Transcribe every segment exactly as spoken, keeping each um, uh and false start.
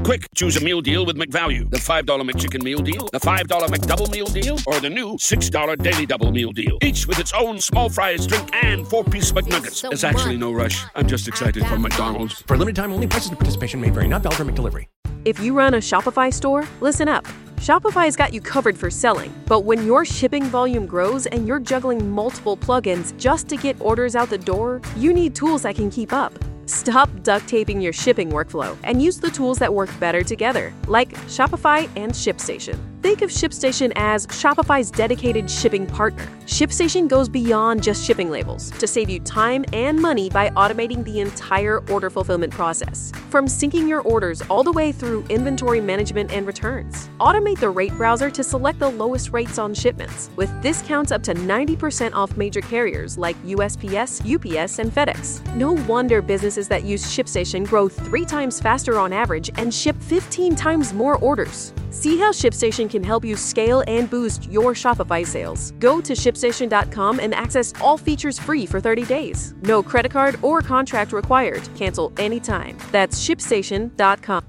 Quick, choose a meal deal with McValue. The five dollar McChicken meal deal, the five dollar McDouble meal deal, or the new six dollar Daily Double meal deal. Each with its own small fries, drink, and four-piece McNuggets. There's actually no rush. I'm just excited for McDonald's. For limited time only, prices and participation may vary. Not valid for McDelivery. If you run a Shopify store, listen up. Shopify's got you covered for selling. But when your shipping volume grows and you're juggling multiple plugins just to get orders out the door, you need tools that can keep up. Stop duct taping your shipping workflow and use the tools that work better together, like Shopify and ShipStation. Think of ShipStation as Shopify's dedicated shipping partner. ShipStation goes beyond just shipping labels to save you time and money by automating the entire order fulfillment process. From syncing your orders all the way through inventory management and returns. Automate the rate browser to select the lowest rates on shipments, with discounts up to ninety percent off major carriers like U S P S, U P S, and FedEx. No wonder businesses that use ShipStation grow three times faster on average and ship fifteen times more orders. See how ShipStation can help you scale and boost your Shopify sales. Go to ship station dot com and access all features free for thirty days. No credit card or contract required. Cancel anytime. That's ship station dot com.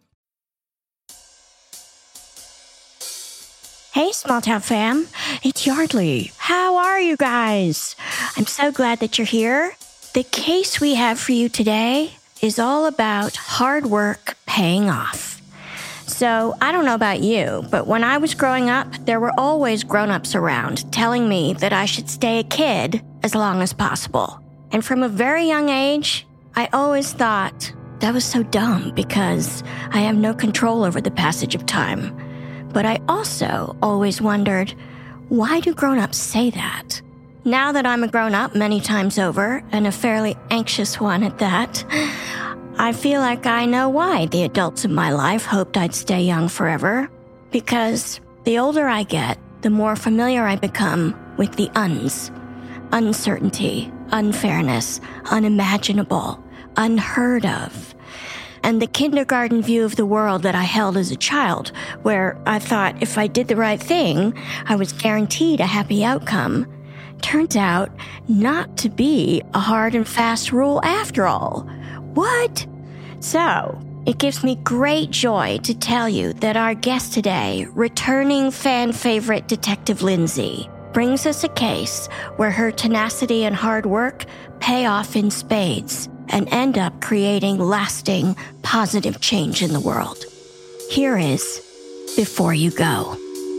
Hey, Small Town fam. It's Yardley. How are you guys? I'm so glad that you're here. The case we have for you today is all about hard work paying off. So, I don't know about you, but when I was growing up, there were always grown-ups around telling me that I should stay a kid as long as possible. And from a very young age, I always thought that was so dumb because I have no control over the passage of time. But I also always wondered, why do grown-ups say that? Now that I'm a grown-up many times over, and a fairly anxious one at that, I feel like I know why the adults in my life hoped I'd stay young forever. Because the older I get, the more familiar I become with the uns. Uncertainty, unfairness, unimaginable, unheard of. And the kindergarten view of the world that I held as a child, where I thought if I did the right thing, I was guaranteed a happy outcome, turns out not to be a hard and fast rule after all. What? So, it gives me great joy to tell you that our guest today, returning fan favorite Detective Lindsay, brings us a case where her tenacity and hard work pay off in spades and end up creating lasting, positive change in the world. Here is Before You Go.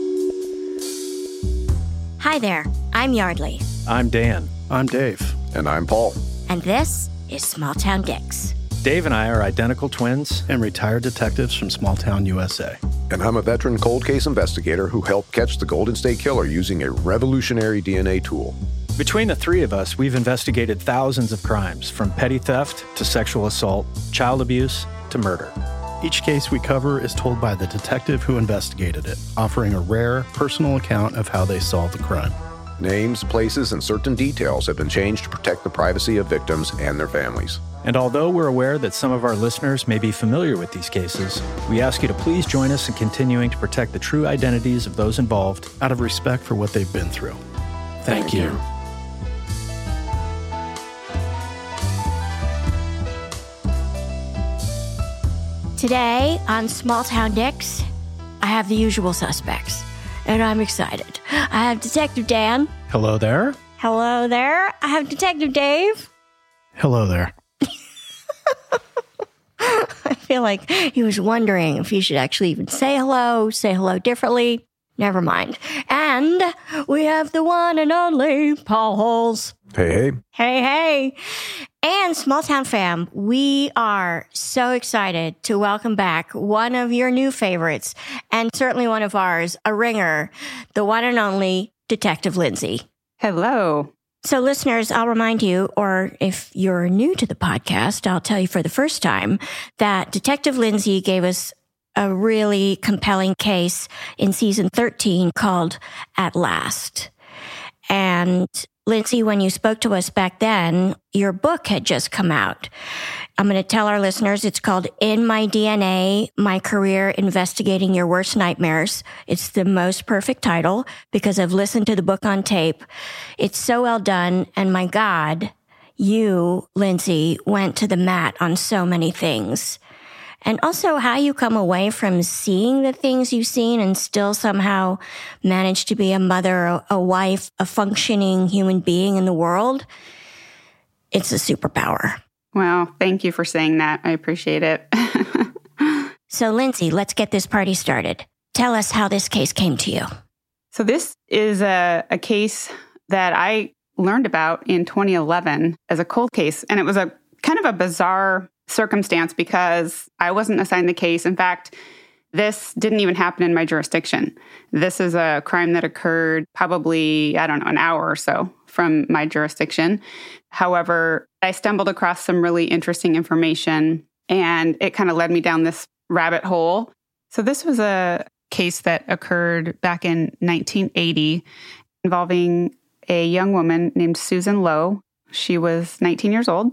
Hi there, I'm Yardley. I'm Dan. I'm Dave. And I'm Paul. And this is Small Town Dicks. Dave and I are identical twins and retired detectives from Small Town U S A. And I'm a veteran cold case investigator who helped catch the Golden State Killer using a revolutionary D N A tool. Between the three of us, we've investigated thousands of crimes, from petty theft to sexual assault, child abuse to murder. Each case we cover is told by the detective who investigated it, offering a rare, personal account of how they solved the crime. Names, places, and certain details have been changed to protect the privacy of victims and their families. And although we're aware that some of our listeners may be familiar with these cases, we ask you to please join us in continuing to protect the true identities of those involved out of respect for what they've been through. Thank, Thank you. you. Today on Small Town Dicks, I have the usual suspects, and I'm excited. I have Detective Dan. Hello there. Hello there. I have Detective Dave. Hello there. I feel like he was wondering if he should actually even say hello, say hello differently. Never mind. And we have the one and only Paul Holes. Hey, hey. Hey, hey. And Small Town fam, we are so excited to welcome back one of your new favorites, and certainly one of ours, a ringer, the one and only Detective Lindsay. Hello. So listeners, I'll remind you, or if you're new to the podcast, I'll tell you for the first time, that Detective Lindsay gave us a really compelling case in season thirteen called At Last. And Lindsay, when you spoke to us back then, your book had just come out. I'm going to tell our listeners it's called In My D N A, My Career Investigating Your Worst Nightmares. It's the most perfect title because I've listened to the book on tape. It's so well done. And my God, you, Lindsay, went to the mat on so many things. and also how you come away from seeing the things you've seen and still somehow manage to be a mother, a wife, a functioning human being in the world. It's a superpower. Well, thank you for saying that. I appreciate it. So, Lindsay, let's get this party started. Tell us how this case came to you. So this is a, a case that I learned about in twenty eleven as a cold case. And it was a kind of a bizarre circumstance because I wasn't assigned the case. In fact, this didn't even happen in my jurisdiction. This is a crime that occurred probably, I don't know, an hour or so from my jurisdiction. However, I stumbled across some really interesting information, and it kind of led me down this rabbit hole. So this was a case that occurred back in nineteen eighty involving a young woman named Susan Lowe. She was nineteen years old,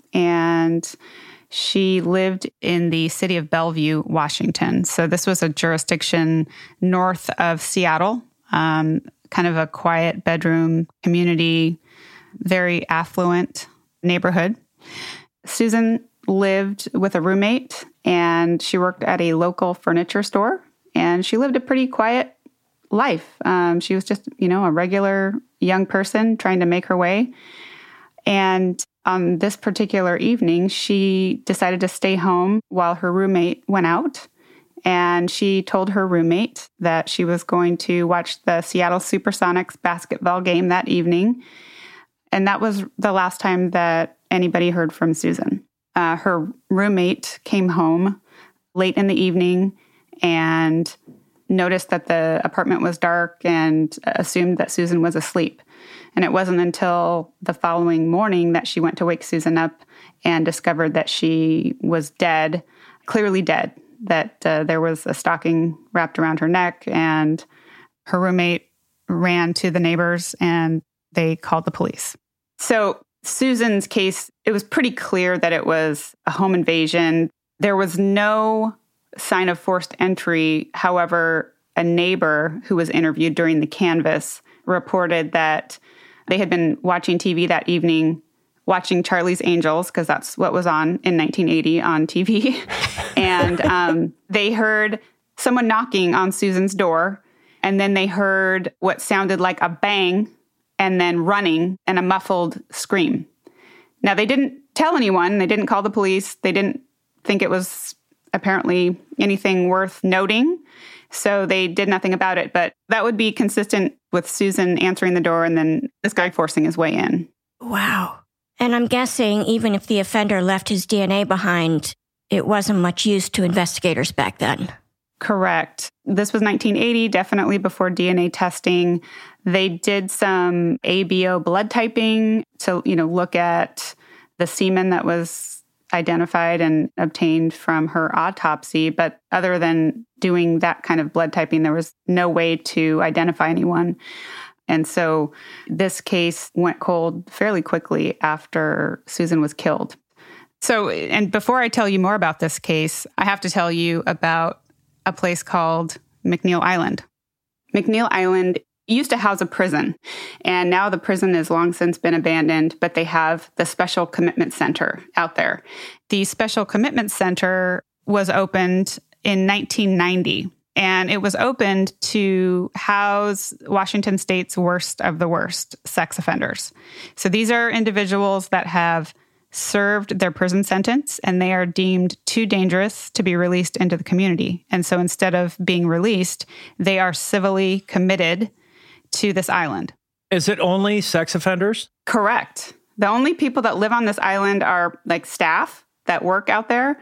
and she lived in the city of Bellevue, Washington. So this was a jurisdiction north of Seattle, um, kind of a quiet bedroom community, very affluent neighborhood. Susan lived with a roommate, and she worked at a local furniture store, and she lived a pretty quiet life. Um, she was just, you know, a regular young person trying to make her way. And on this particular evening, she decided to stay home while her roommate went out. And she told her roommate that she was going to watch the Seattle Supersonics basketball game that evening. And that was the last time that anybody heard from Susan. Uh, her roommate came home late in the evening and noticed that the apartment was dark and assumed that Susan was asleep. And it wasn't until the following morning that she went to wake Susan up and discovered that she was dead, clearly dead, that uh, there was a stocking wrapped around her neck, and her roommate ran to the neighbors and they called the police. So Susan's case, it was pretty clear that it was a home invasion. There was no sign of forced entry. However, a neighbor who was interviewed during the canvass reported that they had been watching T V that evening, watching Charlie's Angels, because that's what was on in nineteen eighty on T V. And um, they heard someone knocking on Susan's door, and then they heard what sounded like a bang, and then running and a muffled scream. Now, they didn't tell anyone. They didn't call the police. They didn't think it was apparently anything worth noting. So they did nothing about it. But that would be consistent with Susan answering the door and then this guy forcing his way in. Wow. And I'm guessing even if the offender left his D N A behind, it wasn't much use to investigators back then. Correct. This was nineteen eighty, definitely before D N A testing. They did some A B O blood typing to, you know, look at the semen that was identified and obtained from her autopsy. But other than doing that kind of blood typing, there was no way to identify anyone. And so this case went cold fairly quickly after Susan was killed. So, and before I tell you more about this case, I have to tell you about a place called McNeil Island. McNeil Island used to house a prison, and now the prison has long since been abandoned, but they have the Special Commitment Center out there. The Special Commitment Center was opened in nineteen ninety, and it was opened to house Washington State's worst of the worst sex offenders. So these are individuals that have served their prison sentence, and they are deemed too dangerous to be released into the community. And so instead of being released, they are civilly committed to this island. Is it only sex offenders? Correct. The only people that live on this island are like staff that work out there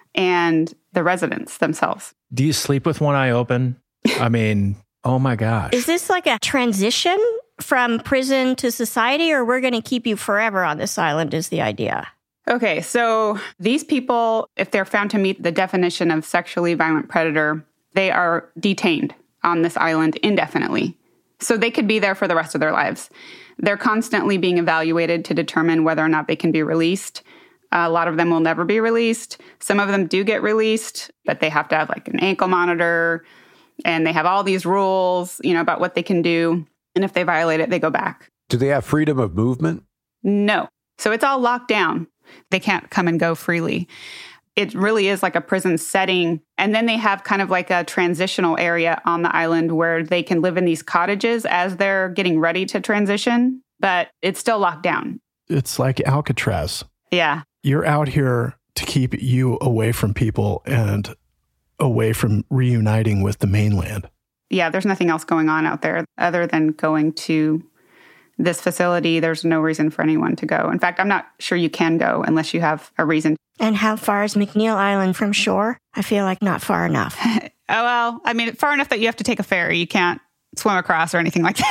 and the residents themselves. Do you sleep with one eye open? I mean, oh my gosh. Is this like a transition from prison to society, or we're going to keep you forever on this island is the idea? Okay, so these people, if they're found to meet the definition of sexually violent predator, they are detained on this island indefinitely. So they could be there for the rest of their lives. They're constantly being evaluated to determine whether or not they can be released. A lot of them will never be released. Some of them do get released, but they have to have like an ankle monitor, and they have all these rules, you know, about what they can do. And if they violate it, they go back. Do they have freedom of movement? No. So it's all locked down. They can't come and go freely. it really is like a prison setting. And then they have kind of like a transitional area on the island where they can live in these cottages as they're getting ready to transition, but it's still locked down. It's like Alcatraz. Yeah. You're out here to keep you away from people and away from reuniting with the mainland. Yeah, there's nothing else going on out there other than going to this facility. There's no reason for anyone to go. In fact, I'm not sure you can go unless you have a reason. And how far is McNeil Island from shore? I feel like not far enough. Oh, well, I mean, far enough that you have to take a ferry. You can't swim across or anything like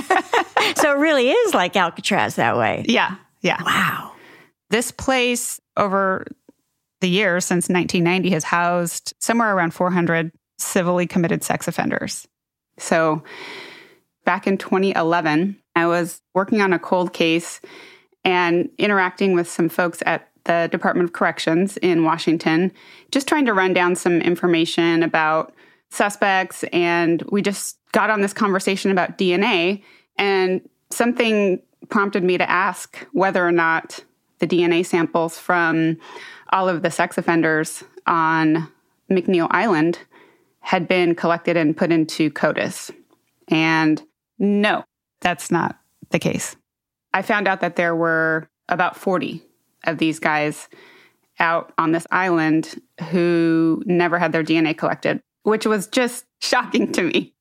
that. So it really is like Alcatraz that way. Yeah, yeah. Wow. This place over the years since nineteen ninety has housed somewhere around four hundred civilly committed sex offenders. So back in twenty eleven, I was working on a cold case and interacting with some folks at the Department of Corrections in Washington, just trying to run down some information about suspects. And we just got on this conversation about D N A, and something prompted me to ask whether or not the D N A samples from all of the sex offenders on McNeil Island had been collected and put into CODIS. And no, that's not the case. I found out that there were about forty of these guys out on this island who never had their D N A collected, which was just shocking to me.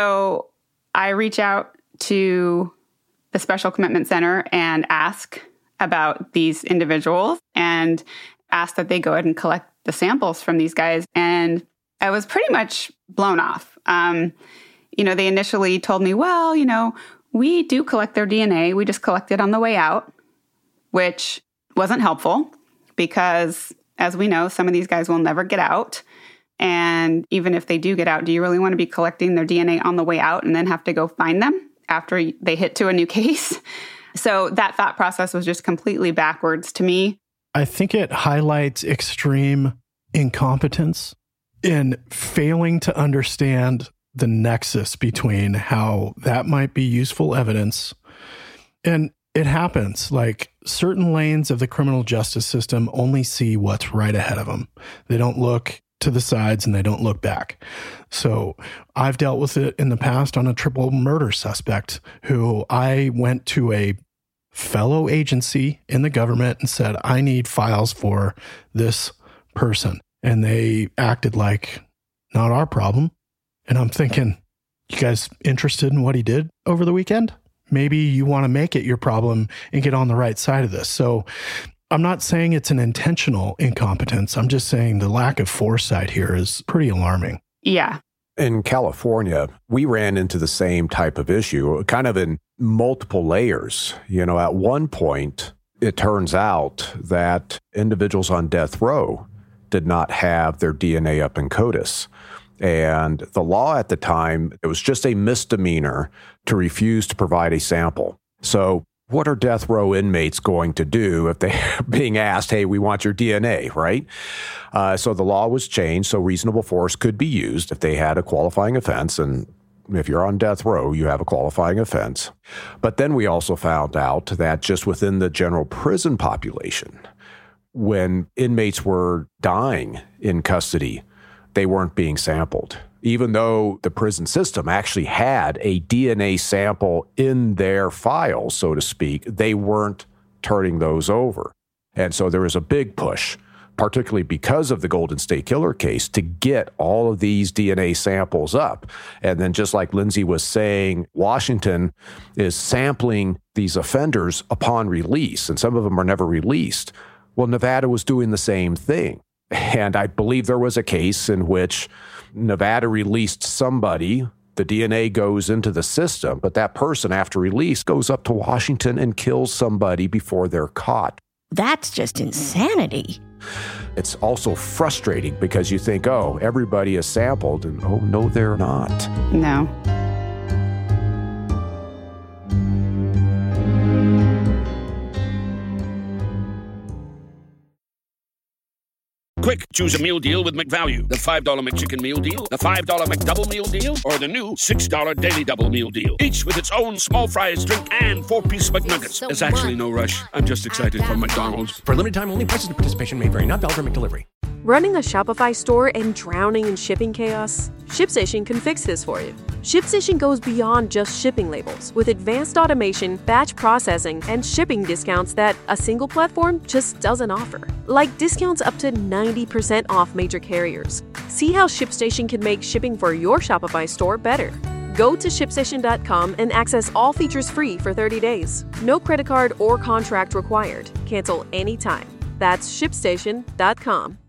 So I reach out to the Special Commitment Center and ask about these individuals and ask that they go ahead and collect the samples from these guys. And I was pretty much blown off. Um, you know, they initially told me, well, you know, we do collect their D N A. We just collect it on the way out, which wasn't helpful because, as we know, some of these guys will never get out. And even if they do get out, do you really want to be collecting their D N A on the way out and then have to go find them after they hit to a new case? So that thought process was just completely backwards to me. I think it highlights extreme incompetence in failing to understand the nexus between how that might be useful evidence. And it happens. Like, certain lanes of the criminal justice system only see what's right ahead of them. They don't look to the sides and they don't look back. So I've dealt with it in the past on a triple murder suspect who I went to a fellow agency in the government and said, I need files for this person. And they acted like, not our problem. And I'm thinking, you guys interested in what he did over the weekend? Maybe you want to make it your problem and get on the right side of this. So I'm not saying it's an intentional incompetence. I'm just saying the lack of foresight here is pretty alarming. Yeah. In California, we ran into the same type of issue, kind of in multiple layers. You know, at one point, it turns out that individuals on death row did not have their D N A up in CODIS. And the law at the time, it was just a misdemeanor to refuse to provide a sample. So what are death row inmates going to do if they're being asked, hey, we want your D N A, right? Uh, so the law was changed so reasonable force could be used if they had a qualifying offense. And if you're on death row, you have a qualifying offense. But then we also found out that just within the general prison population, when inmates were dying in custody, they weren't being sampled, even though the prison system actually had a D N A sample in their files, so to speak. They weren't turning those over. And so there was a big push, particularly because of the Golden State Killer case, to get all of these D N A samples up. And then just like Lindsay was saying, Washington is sampling these offenders upon release, and some of them are never released. Well, Nevada was doing the same thing. And I believe there was a case in which Nevada released somebody, the D N A goes into the system, but that person after release goes up to Washington and kills somebody before they're caught. That's just insanity. It's also frustrating because you think, oh, everybody is sampled, and oh, no, they're not. No. Quick, choose a meal deal with McValue. The five dollar McChicken meal deal, the five dollar McDouble meal deal, or the new six dollar Daily Double meal deal. Each with its own small fries, drink, and four-piece McNuggets. There's actually no rush. I'm just excited for McDonald's. For limited time only, prices and participation may vary. Not valid for McDelivery. Running a Shopify store and drowning in shipping chaos? ShipStation can fix this for you. ShipStation goes beyond just shipping labels with advanced automation, batch processing, and shipping discounts that a single platform just doesn't offer. Like discounts up to ninety percent off major carriers. See how ShipStation can make shipping for your Shopify store better. Go to ship station dot com and access all features free for thirty days. No credit card or contract required. Cancel anytime. That's ship station dot com.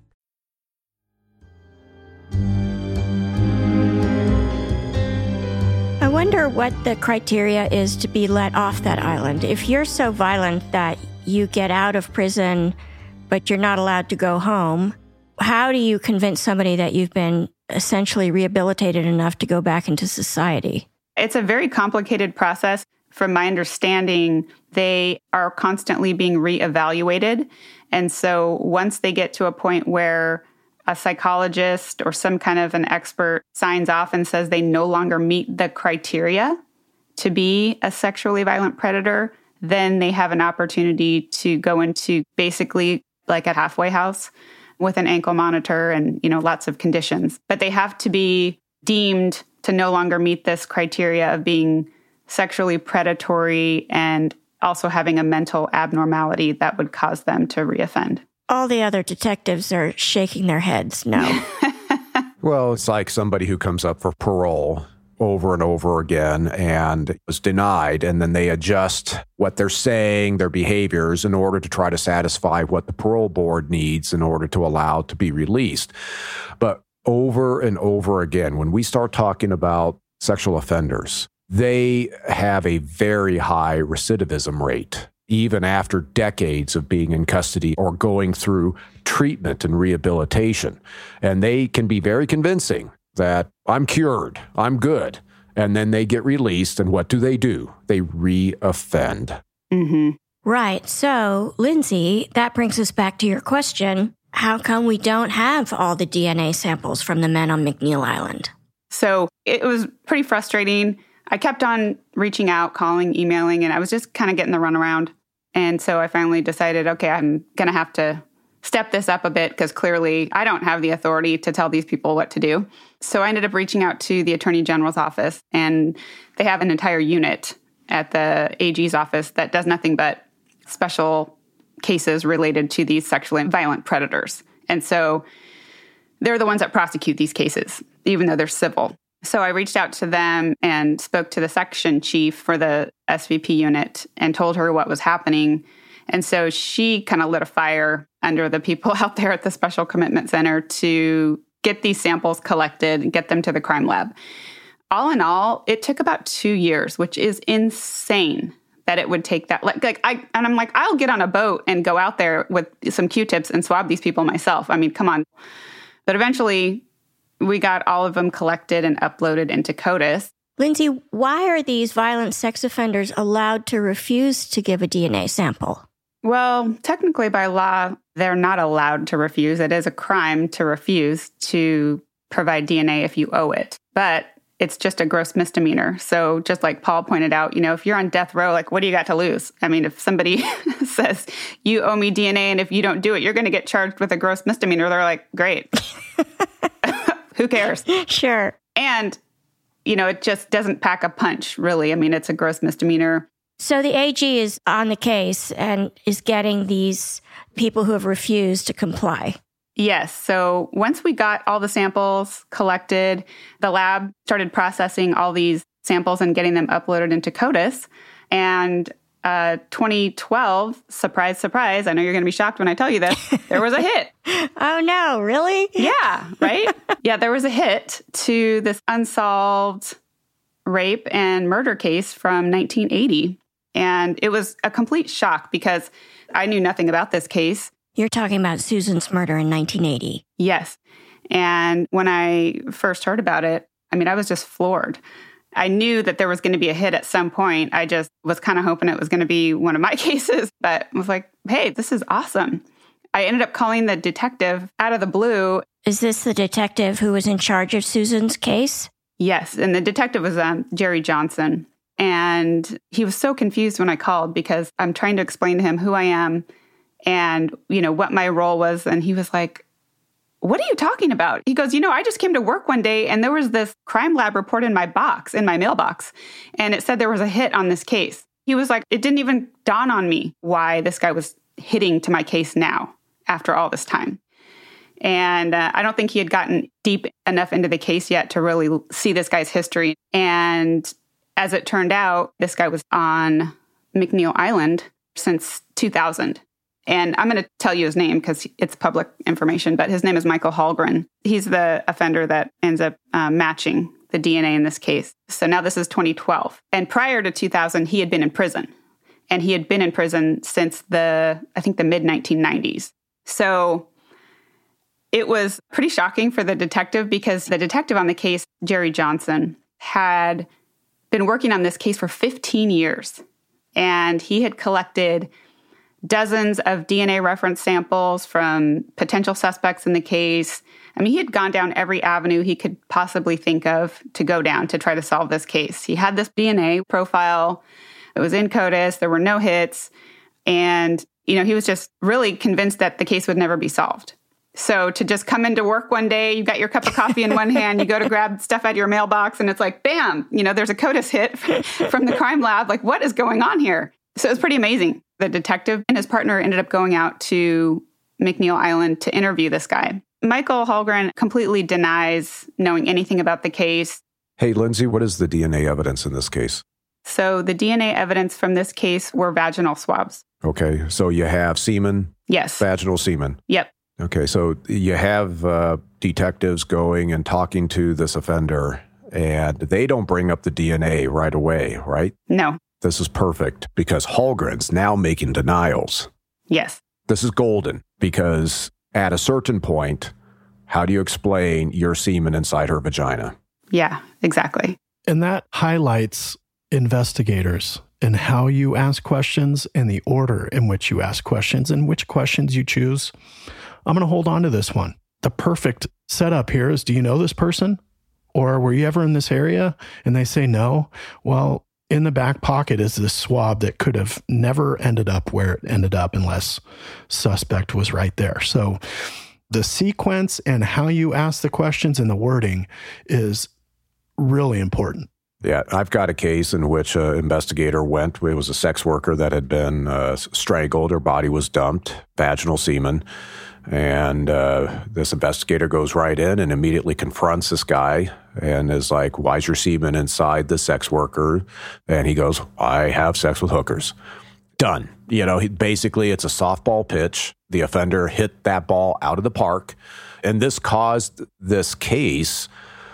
I wonder what the criteria is to be let off that island. If you're so violent that you get out of prison, but you're not allowed to go home, how do you convince somebody that you've been essentially rehabilitated enough to go back into society? It's a very complicated process. From my understanding, they are constantly being reevaluated. And so once they get to a point where a psychologist or some kind of an expert signs off and says they no longer meet the criteria to be a sexually violent predator, then they have an opportunity to go into basically like a halfway house with an ankle monitor and, you know, lots of conditions. But they have to be deemed to no longer meet this criteria of being sexually predatory and also having a mental abnormality that would cause them to reoffend. All the other detectives are shaking their heads no. Well, it's like somebody who comes up for parole over and over again and was denied, and then they adjust what they're saying, their behaviors, in order to try to satisfy what the parole board needs in order to allow to be released. But over and over again, when we start talking about sexual offenders, they have a very high recidivism rate, even after decades of being in custody or going through treatment and rehabilitation. And they can be very convincing that I'm cured, I'm good. And then they get released, and what do they do? They reoffend. Mm-hmm. Right. So, Lindsay, that brings us back to your question. How come we don't have all the D N A samples from the men on McNeil Island? So it was pretty frustrating. I kept on reaching out, calling, emailing, and I was just kind of getting the runaround. And so I finally decided, okay, I'm going to have to step this up a bit because clearly I don't have the authority to tell these people what to do. So I ended up reaching out to the Attorney General's office, and they have an entire unit at the A G's office that does nothing but special cases related to these sexually violent predators. And so they're the ones that prosecute these cases, even though they're civil. So I reached out to them and spoke to the section chief for the S V P unit and told her what was happening. And so she kind of lit a fire under the people out there at the Special Commitment Center to get these samples collected and get them to the crime lab. All in all, it took about two years, which is insane that it would take that. Like, like I, and I'm like, I'll get on a boat and go out there with some Q-tips and swab these people myself. I mean, come on. But eventually, we got all of them collected and uploaded into CODIS. Lindsay, why are these violent sex offenders allowed to refuse to give a D N A sample? Well, technically by law, they're not allowed to refuse. It is a crime to refuse to provide D N A if you owe it. But it's just a gross misdemeanor. So just like Paul pointed out, you know, if you're on death row, like, what do you got to lose? I mean, if somebody says, you owe me D N A, and if you don't do it, you're going to get charged with a gross misdemeanor. They're like, great. Who cares? Sure. And, you know, it just doesn't pack a punch, really. I mean, it's a gross misdemeanor. So the A G is on the case and is getting these people who have refused to comply. Yes. So once we got all the samples collected, the lab started processing all these samples and getting them uploaded into CODIS. And uh, twenty twelve, surprise, surprise, I know you're going to be shocked when I tell you this, there was a hit. Oh, no, really? Yeah, right? Yeah, there was a hit to this unsolved rape and murder case from nineteen eighty. And it was a complete shock because I knew nothing about this case. You're talking about Susan's murder in nineteen eighty. Yes. And when I first heard about it, I mean, I was just floored. I knew that there was going to be a hit at some point. I just was kind of hoping it was going to be one of my cases, but I was like, hey, this is awesome. I ended up calling the detective out of the blue. Is this the detective who was in charge of Susan's case? Yes. And the detective was um, Jerry Johnson. And he was so confused when I called because I'm trying to explain to him who I am and, you know, what my role was. And he was like, what are you talking about? He goes, you know, I just came to work one day and there was this crime lab report in my box, in my mailbox, and it said there was a hit on this case. He was like, it didn't even dawn on me why this guy was hitting to my case now after all this time. And uh, I don't think he had gotten deep enough into the case yet to really see this guy's history. And as it turned out, this guy was on McNeil Island since two thousand. And I'm going to tell you his name because it's public information, but his name is Michael Hallgren. He's the offender that ends up uh, matching the D N A in this case. So now this is twenty twelve. And prior to two thousand, he had been in prison. And he had been in prison since the, I think, the mid nineteen nineties. So it was pretty shocking for the detective because the detective on the case, Jerry Johnson, had been working on this case for fifteen years. And he had collected dozens of D N A reference samples from potential suspects in the case. I mean, he had gone down every avenue he could possibly think of to go down to try to solve this case. He had this D N A profile. It was in CODIS. There were no hits. And, you know, he was just really convinced that the case would never be solved. So to just come into work one day, you've got your cup of coffee in one hand, you go to grab stuff out of your mailbox, and it's like, bam, you know, there's a CODIS hit from the crime lab. Like, what is going on here? So it was pretty amazing. The detective and his partner ended up going out to McNeil Island to interview this guy. Michael Hallgren completely denies knowing anything about the case. Hey, Lindsay, what is the D N A evidence in this case? So the D N A evidence from this case were vaginal swabs. Okay, so you have semen? Yes. Vaginal semen? Yep. Okay, so you have uh, detectives going and talking to this offender, and they don't bring up the D N A right away, right? No. This is perfect because Hallgren's now making denials. Yes. This is golden because at a certain point, how do you explain your semen inside her vagina? Yeah, exactly. And that highlights investigators and how you ask questions and the order in which you ask questions and which questions you choose. I'm going to hold on to this one. The perfect setup here is, do you know this person? Or were you ever in this area? And they say no. Well, in the back pocket is this swab that could have never ended up where it ended up unless suspect was right there. So the sequence and how you ask the questions and the wording is really important. Yeah, I've got a case in which an investigator went. It was a sex worker that had been uh, strangled. Her body was dumped, vaginal semen. And uh, this investigator goes right in and immediately confronts this guy and is like, why is your semen inside the sex worker? And he goes, I have sex with hookers. Done. You know, he, basically it's a softball pitch. The offender hit that ball out of the park. And this caused this case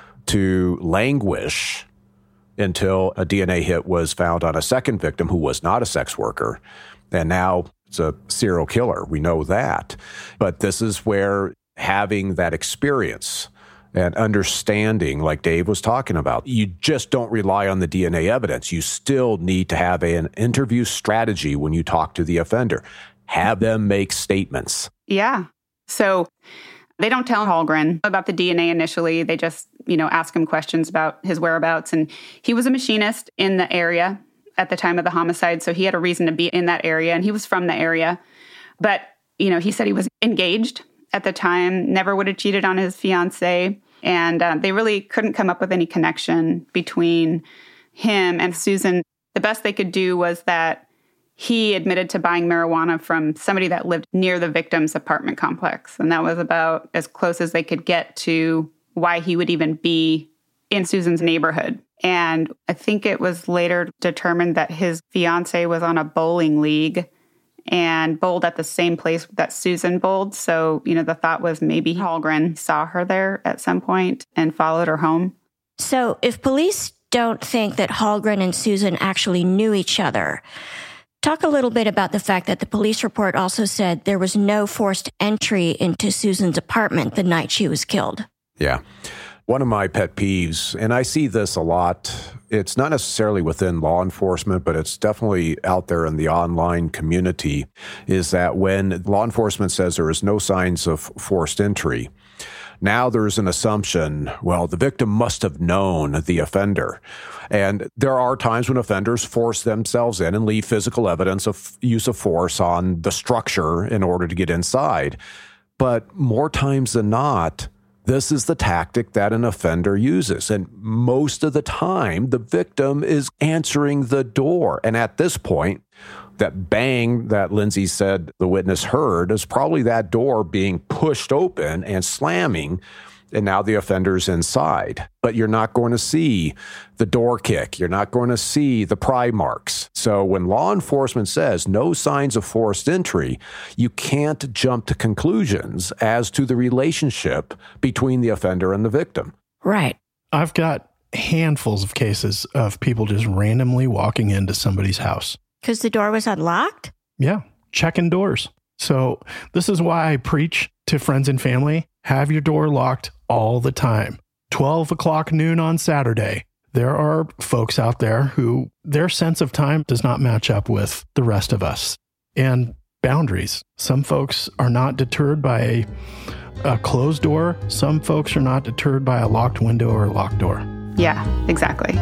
to languish until a D N A hit was found on a second victim who was not a sex worker. And now it's a serial killer. We know that. But this is where having that experience and understanding, like Dave was talking about, you just don't rely on the D N A evidence. You still need to have an interview strategy when you talk to the offender. Have them make statements. Yeah. So they don't tell Hallgren about the D N A initially. They just, you know, ask him questions about his whereabouts. And he was a machinist in the area at the time of the homicide, so he had a reason to be in that area, and he was from the area. But, you know, he said he was engaged at the time, never would have cheated on his fiancée, and uh, they really couldn't come up with any connection between him and Susan. The best they could do was that he admitted to buying marijuana from somebody that lived near the victim's apartment complex, and that was about as close as they could get to why he would even be in Susan's neighborhood. And I think it was later determined that his fiancée was on a bowling league and bowled at the same place that Susan bowled. So, you know, the thought was maybe Hallgren saw her there at some point and followed her home. So if police don't think that Hallgren and Susan actually knew each other, talk a little bit about the fact that the police report also said there was no forced entry into Susan's apartment the night she was killed. Yeah. One of my pet peeves, and I see this a lot, it's not necessarily within law enforcement, but it's definitely out there in the online community, is that when law enforcement says there is no signs of forced entry, now there's an assumption, well, the victim must have known the offender. And there are times when offenders force themselves in and leave physical evidence of use of force on the structure in order to get inside. But more times than not, this is the tactic that an offender uses. And most of the time, the victim is answering the door. And at this point, that bang that Lindsay said the witness heard is probably that door being pushed open and slamming, and now the offender's inside. But you're not going to see the door kick. You're not going to see the pry marks. So when law enforcement says no signs of forced entry, you can't jump to conclusions as to the relationship between the offender and the victim. Right. I've got handfuls of cases of people just randomly walking into somebody's house. Because the door was unlocked? Yeah, checking doors. So this is why I preach to friends and family, have your door locked all the time. twelve o'clock noon on Saturday. There are folks out there who their sense of time does not match up with the rest of us. And boundaries. Some folks are not deterred by a, a closed door. Some folks are not deterred by a locked window or a locked door. Yeah, exactly.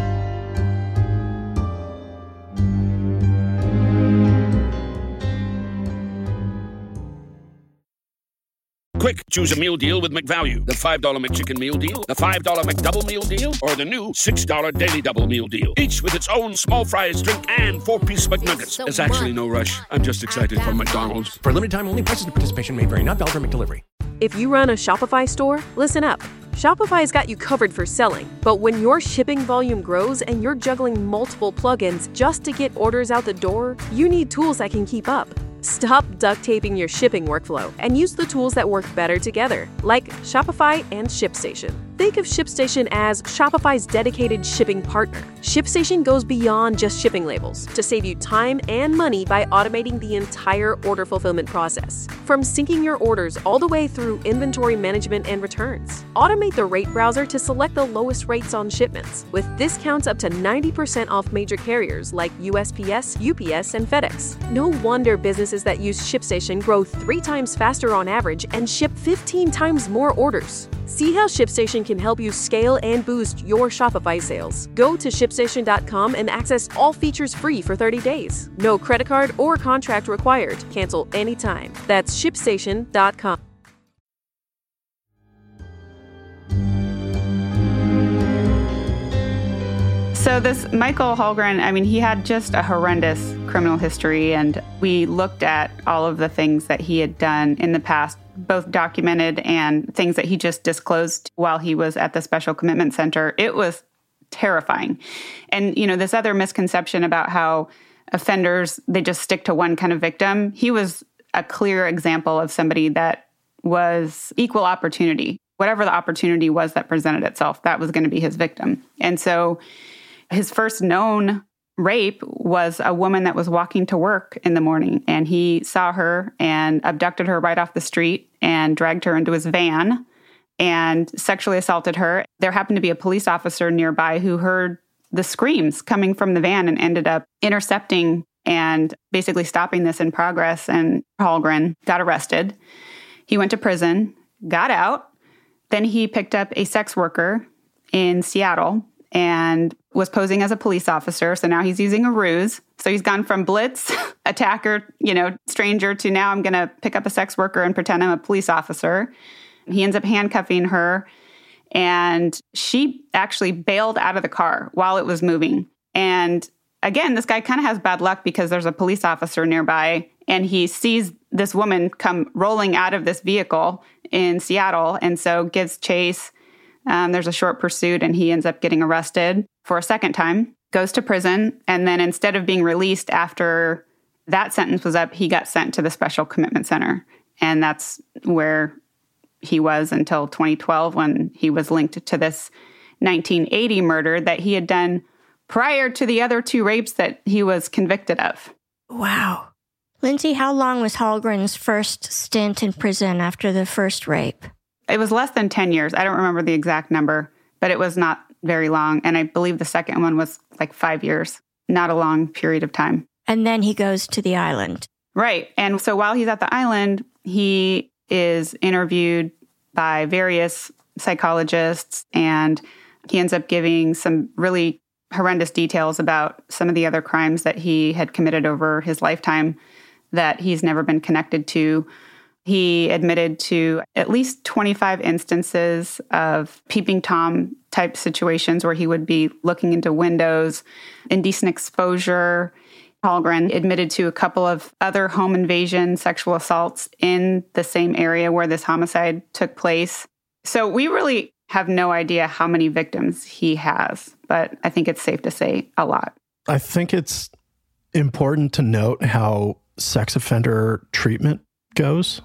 Quick, choose a meal deal with McValue. The five dollar McChicken Meal Deal, the five dollar McDouble Meal Deal, or the new six dollar Daily Double Meal Deal. Each with its own small fries, drink, and four-piece McNuggets. There's actually no rush. I'm just excited for McDonald's. For limited time only, prices and participation may vary. Not valid for McDelivery. If you run a Shopify store, listen up. Shopify's got you covered for selling. But when your shipping volume grows and you're juggling multiple plugins just to get orders out the door, you need tools that can keep up. Stop duct taping your shipping workflow and use the tools that work better together, like Shopify and ShipStation. Think of ShipStation as Shopify's dedicated shipping partner. ShipStation goes beyond just shipping labels to save you time and money by automating the entire order fulfillment process. From syncing your orders all the way through inventory management and returns. Automate the rate browser to select the lowest rates on shipments, with discounts up to ninety percent off major carriers like U S P S, U P S, and FedEx. No wonder businesses that use ShipStation grow three times faster on average and ship fifteen times more orders. See how ShipStation can help you scale and boost your Shopify sales. Go to ship station dot com and access all features free for thirty days. No credit card or contract required. Cancel anytime. That's ship station dot com. So this Michael Hallgren, I mean, he had just a horrendous criminal history, and we looked at all of the things that he had done in the past, both documented and things that he just disclosed while he was at the Special Commitment Center. It was terrifying. And, you know, this other misconception about how offenders, they just stick to one kind of victim. He was a clear example of somebody that was equal opportunity. Whatever the opportunity was that presented itself, that was going to be his victim. And so his first known rape was a woman that was walking to work in the morning, and he saw her and abducted her right off the street and dragged her into his van and sexually assaulted her. There happened to be a police officer nearby who heard the screams coming from the van and ended up intercepting and basically stopping this in progress. And Hallgren got arrested. He went to prison, got out. Then he picked up a sex worker in Seattle and was posing as a police officer. So now he's using a ruse. So he's gone from blitz, attacker, you know, stranger, to now I'm going to pick up a sex worker and pretend I'm a police officer. He ends up handcuffing her, and she actually bailed out of the car while it was moving. And again, this guy kind of has bad luck because there's a police officer nearby, and he sees this woman come rolling out of this vehicle in Seattle, and so gives chase. Um, there's a short pursuit, and he ends up getting arrested for a second time, goes to prison, and then instead of being released after that sentence was up, he got sent to the Special Commitment Center. And that's where he was until twenty twelve, when he was linked to this nineteen eighty murder that he had done prior to the other two rapes that he was convicted of. Wow. Lindsay, how long was Hallgren's first stint in prison after the first rape? It was less than ten years. I don't remember the exact number, but it was not very long. And I believe the second one was like five years, not a long period of time. And then he goes to the island. Right. And so while he's at the island, he is interviewed by various psychologists, and he ends up giving some really horrendous details about some of the other crimes that he had committed over his lifetime that he's never been connected to. He admitted to at least twenty-five instances of peeping Tom type situations where he would be looking into windows, indecent exposure. Hallgren admitted to a couple of other home invasion sexual assaults in the same area where this homicide took place. So we really have no idea how many victims he has, but I think it's safe to say a lot. I think it's important to note how sex offender treatment goes,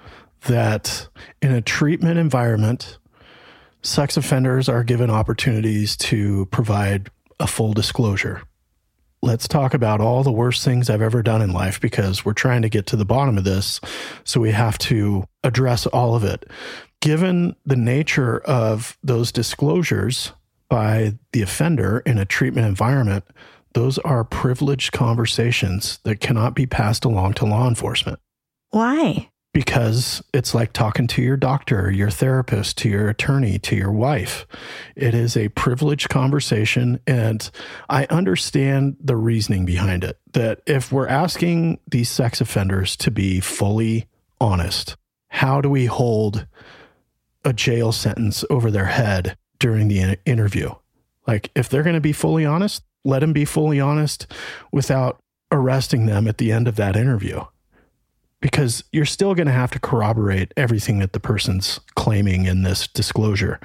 that in a treatment environment, sex offenders are given opportunities to provide a full disclosure. Let's talk about all the worst things I've ever done in life because we're trying to get to the bottom of this, so we have to address all of it. Given the nature of those disclosures by the offender in a treatment environment, those are privileged conversations that cannot be passed along to law enforcement. Why? Because it's like talking to your doctor, your therapist, to your attorney, to your wife. It is a privileged conversation, and I understand the reasoning behind it. That if we're asking these sex offenders to be fully honest, how do we hold a jail sentence over their head during the interview? Like, if they're going to be fully honest, let them be fully honest without arresting them at the end of that interview. Because you're still going to have to corroborate everything that the person's claiming in this disclosure.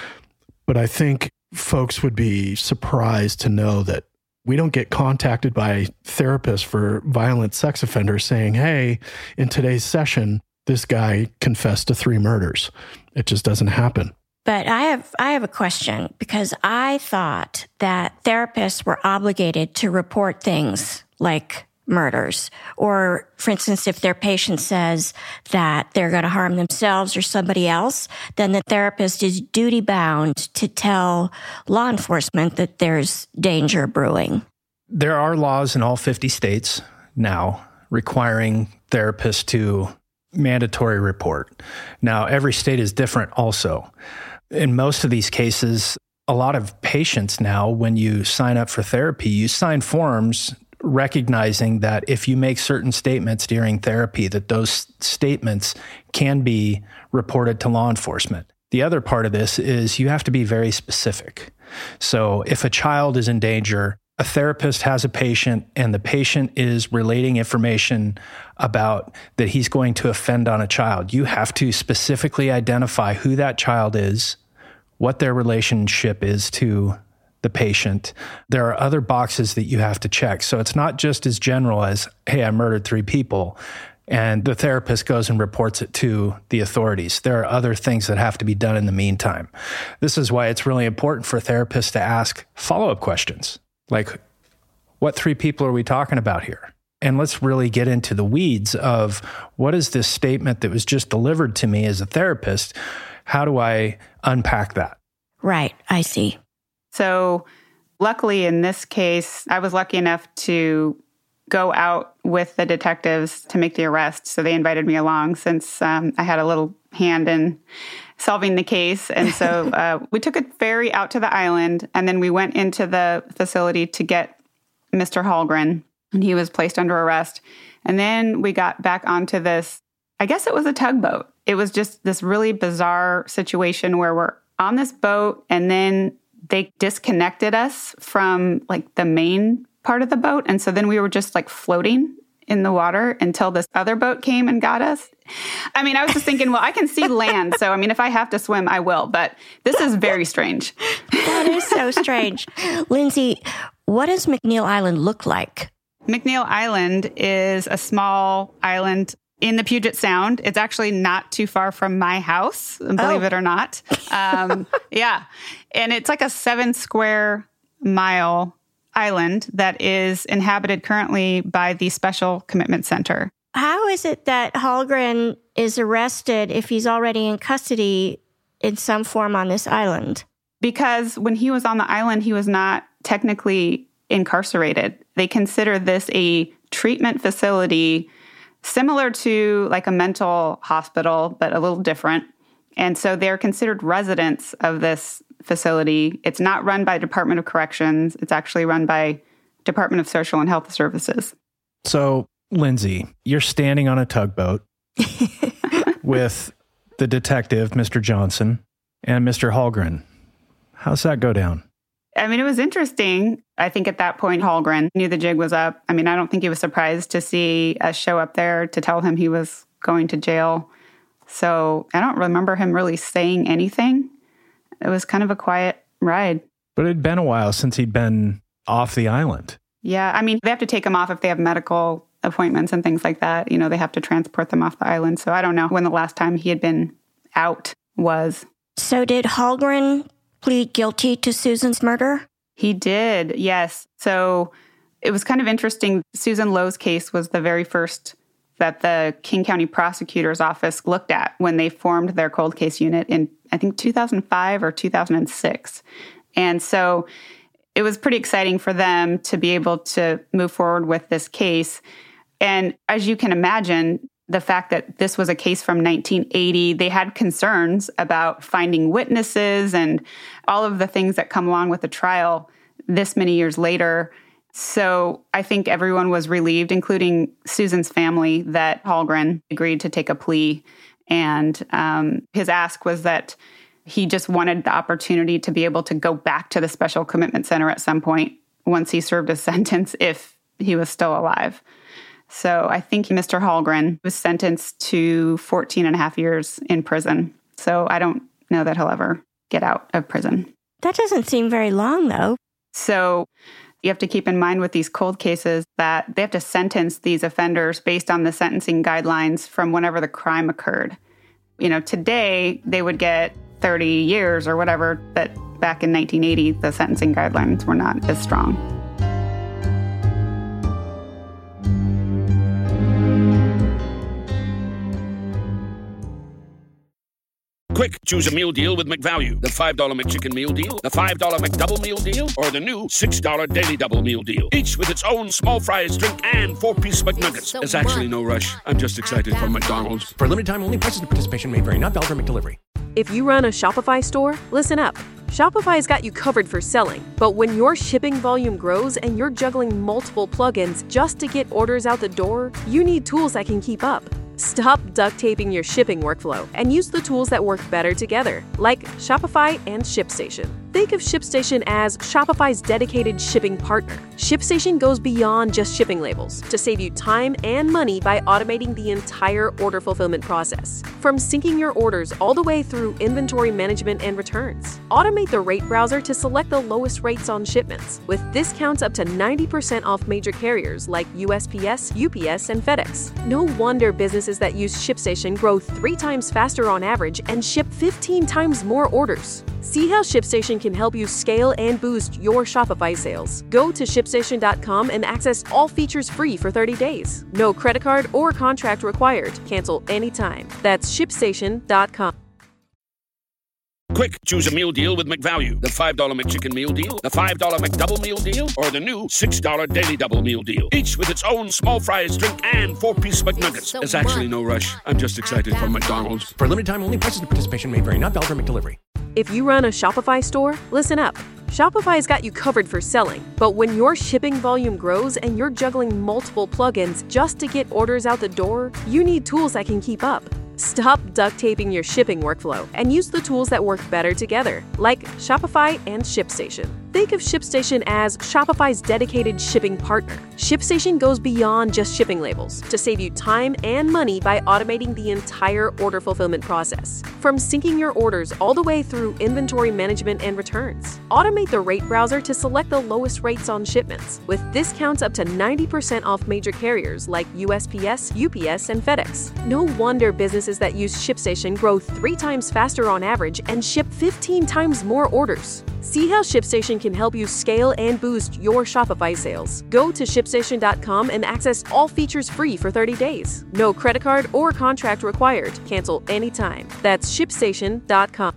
But I think folks would be surprised to know that we don't get contacted by therapists for violent sex offenders saying, hey, in today's session, this guy confessed to three murders. It just doesn't happen. But I have I have a question, because I thought that therapists were obligated to report things like murders. Or, for instance, if their patient says that they're going to harm themselves or somebody else, then the therapist is duty-bound to tell law enforcement that there's danger brewing. There are laws in all fifty states now requiring therapists to mandatory report. Now, every state is different also. In most of these cases, a lot of patients now, when you sign up for therapy, you sign forms recognizing that if you make certain statements during therapy, that those statements can be reported to law enforcement. The other part of this is you have to be very specific. So if a child is in danger, a therapist has a patient and the patient is relating information about that he's going to offend on a child, you have to specifically identify who that child is, what their relationship is to the patient. There are other boxes that you have to check. So it's not just as general as, hey, I murdered three people, and the therapist goes and reports it to the authorities. There are other things that have to be done in the meantime. This is why it's really important for therapists to ask follow-up questions. Like, what three people are we talking about here? And let's really get into the weeds of what is this statement that was just delivered to me as a therapist? How do I unpack that? Right, I see. So luckily in this case, I was lucky enough to go out with the detectives to make the arrest. So they invited me along since um, I had a little hand in solving the case. And so uh, we took a ferry out to the island, and then we went into the facility to get Mister Hallgren, and he was placed under arrest. And then we got back onto this, I guess it was a tugboat. It was just this really bizarre situation where we're on this boat, and then they disconnected us from like the main part of the boat. And so then we were just like floating in the water until this other boat came and got us. I mean, I was just thinking, well, I can see land. So, I mean, if I have to swim, I will. But this is very strange. That is so strange. Lindsay, what does McNeil Island look like? McNeil Island is a small island in the Puget Sound. It's actually not too far from my house, believe oh. it or not. Um, yeah. And it's like a seven square mile island that is inhabited currently by the Special Commitment Center. How is it that Hallgren is arrested if he's already in custody in some form on this island? Because when he was on the island, he was not technically incarcerated. They consider this a treatment facility similar to like a mental hospital, but a little different. And so they're considered residents of this facility. It's not run by Department of Corrections. It's actually run by Department of Social and Health Services. So, Lindsay, you're standing on a tugboat with the detective, Mister Johnson, and Mister Hallgren. How's that go down? I mean, it was interesting. I think at that point, Hallgren knew the jig was up. I mean, I don't think he was surprised to see us show up there to tell him he was going to jail. So I don't remember him really saying anything. It was kind of a quiet ride. But it had been a while since he'd been off the island. Yeah, I mean, they have to take him off if they have medical appointments and things like that. You know, they have to transport them off the island. So I don't know when the last time he had been out was. So did Hallgren plead guilty to Susan's murder? He did, yes. So it was kind of interesting. Susan Lowe's case was the very first that the King County Prosecutor's Office looked at when they formed their cold case unit in, I think, two thousand five or two thousand six. And so it was pretty exciting for them to be able to move forward with this case. And as you can imagine, the fact that this was a case from nineteen eighty, they had concerns about finding witnesses and all of the things that come along with the trial this many years later. So I think everyone was relieved, including Susan's family, that Hallgren agreed to take a plea. And um, his ask was that he just wanted the opportunity to be able to go back to the Special Commitment Center at some point once he served his sentence, if he was still alive. So I think Mister Hallgren was sentenced to fourteen and a half years in prison. So I don't know that he'll ever get out of prison. That doesn't seem very long, though. So you have to keep in mind with these cold cases that they have to sentence these offenders based on the sentencing guidelines from whenever the crime occurred. You know, today they would get thirty years or whatever, but back in nineteen eighty, the sentencing guidelines were not as strong. Quick, choose a meal deal with McValue. The five dollar McChicken Meal Deal, the five dollar McDouble Meal Deal, or the new six dollar Daily Double Meal Deal. Each with its own small fries, drink, and four-piece McNuggets. There's actually no rush. I'm just excited for McDonald's. For a limited time only, prices and participation may vary. Not valid for McDelivery. If you run a Shopify store, listen up. Shopify's got you covered for selling. But when your shipping volume grows and you're juggling multiple plugins just to get orders out the door, you need tools that can keep up. Stop duct taping your shipping workflow and use the tools that work better together, like Shopify and ShipStation. Think of ShipStation as Shopify's dedicated shipping partner. ShipStation goes beyond just shipping labels to save you time and money by automating the entire order fulfillment process. From syncing your orders all the way through inventory management and returns. Automate the rate browser to select the lowest rates on shipments, with discounts up to ninety percent off major carriers like U S P S, U P S, and FedEx. No wonder businesses that use ShipStation grow three times faster on average and ship fifteen times more orders. See how ShipStation can help you scale and boost your Shopify sales. Go to ship station dot com and access all features free for thirty days. No credit card or contract required. Cancel anytime. That's ship station dot com. Quick, choose a meal deal with McValue. The five dollar McChicken Meal Deal, the five dollar McDouble Meal Deal, or the new six dollar Daily Double Meal Deal. Each with its own small fries, drink, and four-piece McNuggets. There's actually no rush. I'm just excited for McDonald's. For a limited time only, prices and participation may vary. Not valid for McDelivery. If you run a Shopify store, listen up. Shopify's got you covered for selling. But when your shipping volume grows and you're juggling multiple plugins just to get orders out the door, you need tools that can keep up. Stop duct taping your shipping workflow and use the tools that work better together, like Shopify and ShipStation. Think of ShipStation as Shopify's dedicated shipping partner. ShipStation goes beyond just shipping labels to save you time and money by automating the entire order fulfillment process. From syncing your orders all the way through inventory management and returns. Automate the rate browser to select the lowest rates on shipments, with discounts up to ninety percent off major carriers like U S P S, U P S, and FedEx. No wonder businesses that use ShipStation grow three times faster on average and ship fifteen times more orders. See how ShipStation can help you scale and boost your Shopify sales. Go to ship station dot com and access all features free for thirty days. No credit card or contract required. Cancel anytime. That's ship station dot com.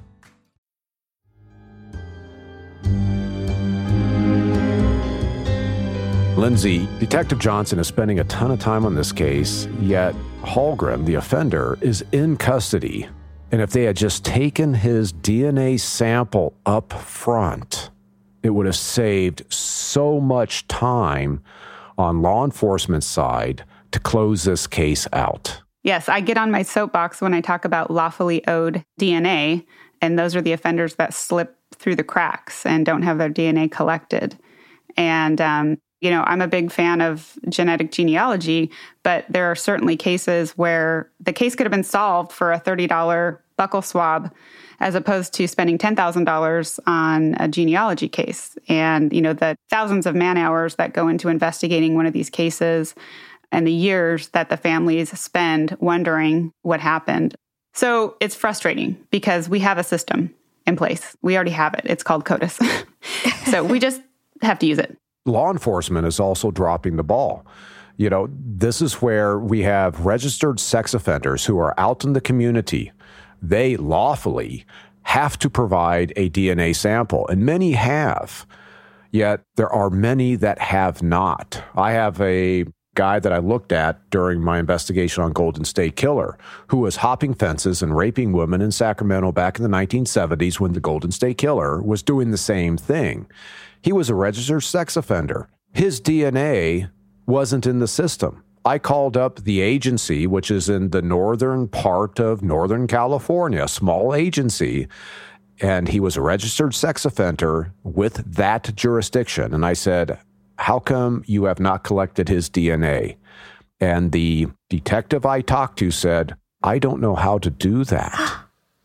Lindsay, Detective Johnson is spending a ton of time on this case, yet Hallgren, the offender, is in custody. And if they had just taken his D N A sample up front, it would have saved so much time on law enforcement's side to close this case out. Yes, I get on my soapbox when I talk about lawfully owed D N A, and those are the offenders that slip through the cracks and don't have their D N A collected. And, um, you know, I'm a big fan of genetic genealogy, but there are certainly cases where the case could have been solved for a thirty dollars buccal swab as opposed to spending ten thousand dollars on a genealogy case. And, you know, the thousands of man hours that go into investigating one of these cases and the years that the families spend wondering what happened. So it's frustrating because we have a system in place. We already have it. It's called CODIS. So we just have to use it. Law enforcement is also dropping the ball. You know, this is where we have registered sex offenders who are out in the community. They lawfully have to provide a D N A sample, and many have. Yet there are many that have not. I have a guy that I looked at during my investigation on Golden State Killer who was hopping fences and raping women in Sacramento back in the nineteen seventies when the Golden State Killer was doing the same thing. He was a registered sex offender. His D N A wasn't in the system. I called up the agency, which is in the northern part of Northern California, a small agency, and he was a registered sex offender with that jurisdiction. And I said, how come you have not collected his D N A? And the detective I talked to said, I don't know how to do that.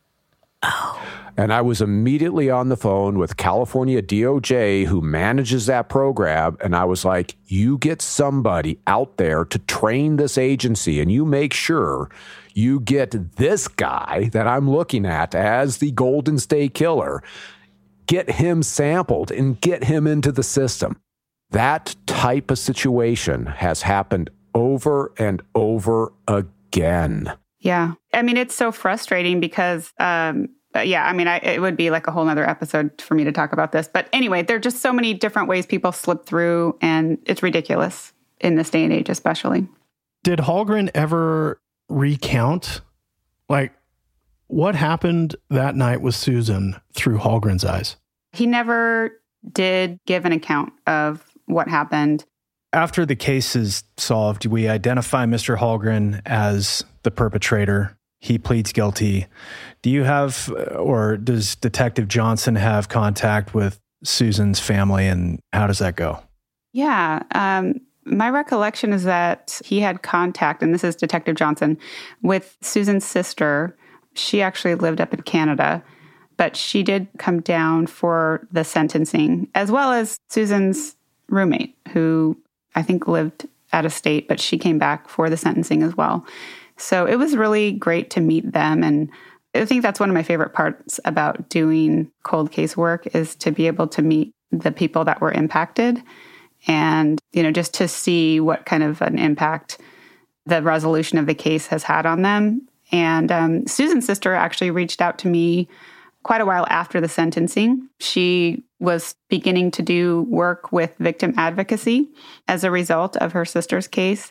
Oh. And I was immediately on the phone with California D O J, who manages that program. And I was like, you get somebody out there to train this agency, and you make sure you get this guy that I'm looking at as the Golden State Killer, get him sampled and get him into the system. That type of situation has happened over and over again. Yeah. I mean, it's so frustrating because, um, yeah, I mean, I, it would be like a whole nother episode for me to talk about this. But anyway, there are just so many different ways people slip through, and it's ridiculous in this day and age, especially. Did Hallgren ever recount, like, what happened that night with Susan through Hallgren's eyes? He never did give an account of what happened. After the case is solved, we identify Mister Hallgren as the perpetrator. He pleads guilty. Do you have, or does Detective Johnson have contact with Susan's family, and how does that go? Yeah. Um, my recollection is that he had contact, and this is Detective Johnson, with Susan's sister. She actually lived up in Canada, but she did come down for the sentencing, as well as Susan's roommate, who I think lived out of state, but she came back for the sentencing as well. So it was really great to meet them. And I think that's one of my favorite parts about doing cold case work, is to be able to meet the people that were impacted and, you know, just to see what kind of an impact the resolution of the case has had on them. And um, Susan's sister actually reached out to me quite a while after the sentencing. She was beginning to do work with victim advocacy as a result of her sister's case.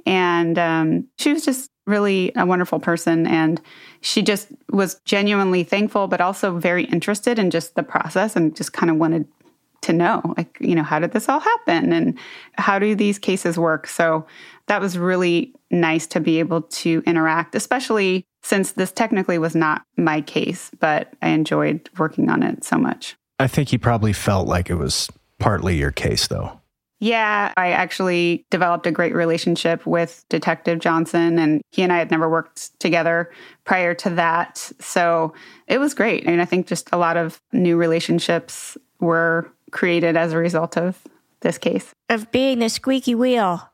And um, she was just really a wonderful person. And she just was genuinely thankful, but also very interested in just the process, and just kind of wanted to know, like, you know, how did this all happen? And how do these cases work? So that was really nice to be able to interact, especially since this technically was not my case, but I enjoyed working on it so much. I think he probably felt like it was partly your case, though. Yeah, I actually developed a great relationship with Detective Johnson, and he and I had never worked together prior to that. So it was great. I mean, I think just a lot of new relationships were created as a result of this case. Of being the squeaky wheel.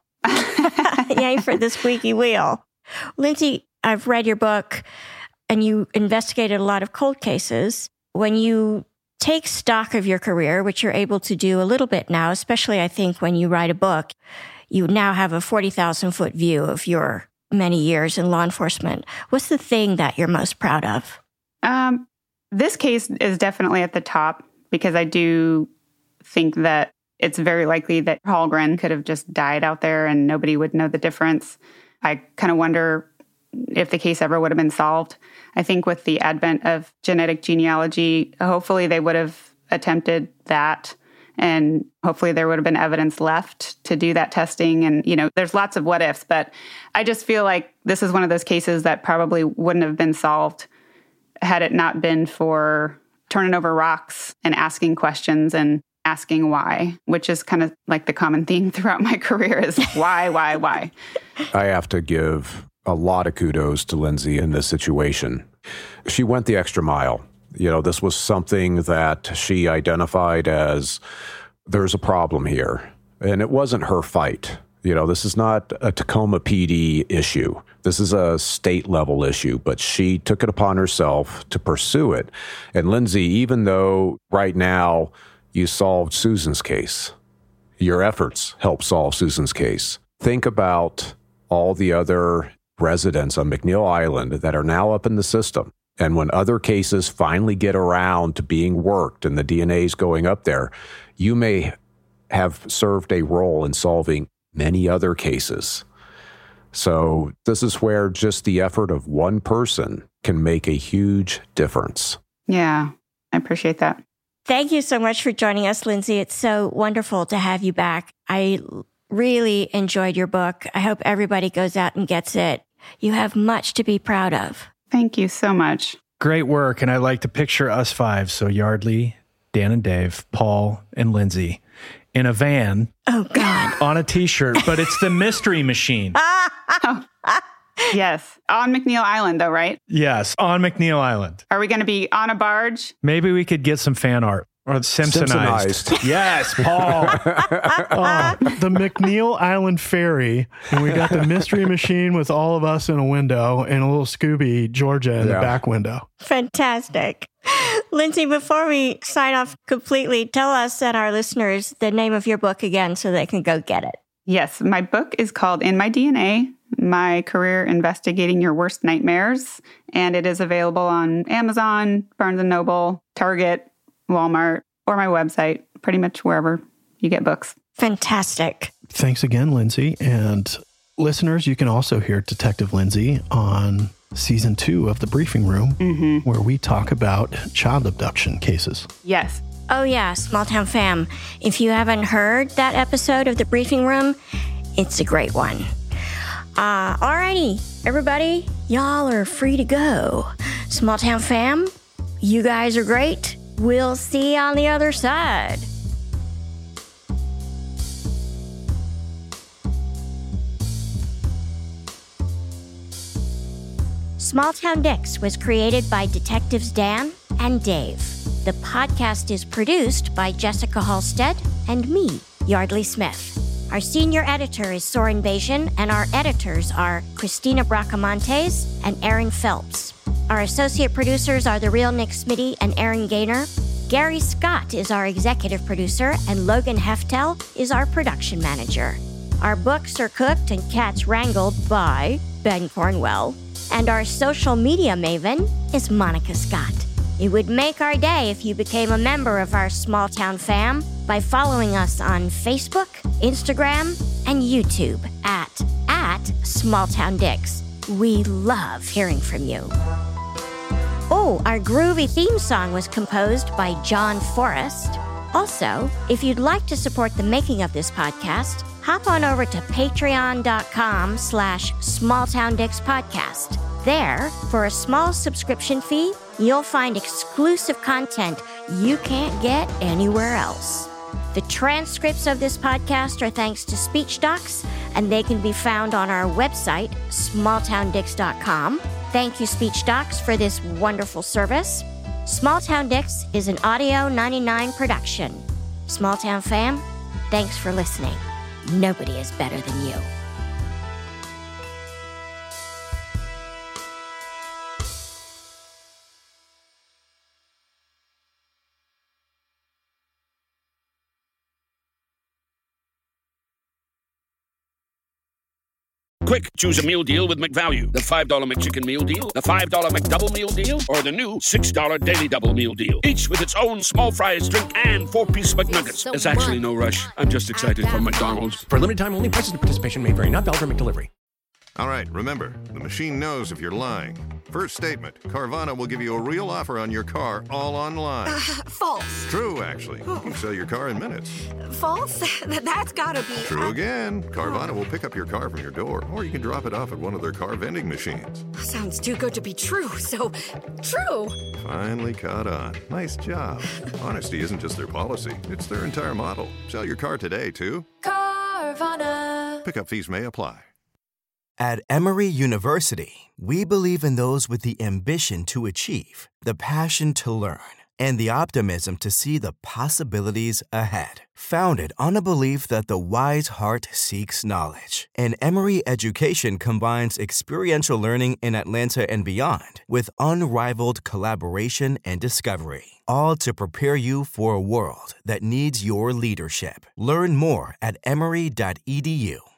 Yay for the squeaky wheel. Lindsay, I've read your book, and you investigated a lot of cold cases. When you take stock of your career, which you're able to do a little bit now, especially I think when you write a book, you now have a forty thousand foot view of your many years in law enforcement. What's the thing that you're most proud of? Um, this case is definitely at the top, because I do think that it's very likely that Hallgren could have just died out there and nobody would know the difference. I kind of wonder if the case ever would have been solved. I think with the advent of genetic genealogy, hopefully they would have attempted that And hopefully there would have been evidence left to do that testing. And, you know, there's lots of what ifs, but I just feel like this is one of those cases that probably wouldn't have been solved had it not been for turning over rocks and asking questions and asking why, which is kind of like the common theme throughout my career is why, why, why. I have to give a lot of kudos to Lindsay in this situation. She went the extra mile. You know, this was something that she identified as there's a problem here. And it wasn't her fight. You know, this is not a Tacoma P D issue. This is a state level issue, but she took it upon herself to pursue it. And Lindsay, even though right now you solved Susan's case, your efforts helped solve Susan's case, think about all the other residents on McNeil Island that are now up in the system. And when other cases finally get around to being worked and the D N A is going up there, you may have served a role in solving many other cases. So this is where just the effort of one person can make a huge difference. Yeah, I appreciate that. Thank you so much for joining us, Lindsay. It's so wonderful to have you back. I really enjoyed your book. I hope everybody goes out and gets it. You have much to be proud of. Thank you so much. Great work. And I like to picture us five. So Yardley, Dan and Dave, Paul and Lindsay in a van. Oh, God. On a t-shirt, but it's the Mystery Machine. Oh. Yes. On McNeil Island, though, right? Yes, on McNeil Island. Are we going to be on a barge? Maybe we could get some fan art. Or Simpsonized. Simpsonized. Yes, Paul. Oh, the McNeil Island Ferry. And we got the Mystery Machine with all of us in a window and a little Scooby Georgia in yeah. the back window. Fantastic. Lindsay, before we sign off completely, tell us and our listeners the name of your book again so they can go get it. Yes, my book is called In My D N A, My Career Investigating Your Worst Nightmares. And it is available on Amazon, Barnes and Noble, Target, Walmart, or my website, pretty much wherever you get books. Fantastic. Thanks again, Lindsay. And listeners, you can also hear Detective Lindsay on season two of The Briefing Room, mm-hmm. where we talk about child abduction cases. Yes. Oh, yeah, Small Town Fam. If you haven't heard that episode of The Briefing Room, it's a great one. Uh, alrighty, everybody, y'all are free to go. Small Town Fam, you guys are great. We'll see you on the other side. Small Town Dicks was created by Detectives Dan and Dave. The podcast is produced by Jessica Halstead and me, Yardley Smith. Our senior editor is Soren Bajan, and our editors are Christina Bracamontes and Aaron Phelps. Our associate producers are the real Nick Smitty and Aaron Gaynor. Gary Scott is our executive producer, and Logan Heftel is our production manager. Our books are cooked and cats wrangled by Ben Cornwell. And our social media maven is Monica Scott. It would make our day if you became a member of our Small Town Fam by following us on Facebook, Instagram, and YouTube at, at Small Town Dicks. We love hearing from you. Oh, our groovy theme song was composed by John Forrest. Also, if you'd like to support the making of this podcast, hop on over to patreon.com slash smalltowndickspodcast. There, for a small subscription fee, you'll find exclusive content you can't get anywhere else. The transcripts of this podcast are thanks to Speech Docs, and they can be found on our website, small town dicks dot com. Thank you, Speech Docs, for this wonderful service. Small Town Dicks is an Audio ninety-nine production. Small Town Fam, thanks for listening. Nobody is better than you. Quick, choose a meal deal with McValue. The five dollar McChicken Meal Deal, the five dollar McDouble Meal Deal, or the new six dollar Daily Double Meal Deal. Each with its own small fries, drink, and four-piece McNuggets. There's actually no rush. I'm just excited for McDonald's. For limited time only, prices and participation may vary. Not valid for McDelivery. All right, remember, the machine knows if you're lying. First statement, Carvana will give you a real offer on your car all online. Uh, false. True, actually. You can sell your car in minutes. False? That's gotta be... True uh, again. Carvana will pick up your car from your door, or you can drop it off at one of their car vending machines. Sounds too good to be true, so true. Finally caught on. Nice job. Honesty isn't just their policy, it's their entire model. Sell your car today, too. Carvana. Pickup fees may apply. At Emory University, we believe in those with the ambition to achieve, the passion to learn, and the optimism to see the possibilities ahead. Founded on a belief that the wise heart seeks knowledge, and Emory education combines experiential learning in Atlanta and beyond with unrivaled collaboration and discovery, all to prepare you for a world that needs your leadership. Learn more at emory dot e d u.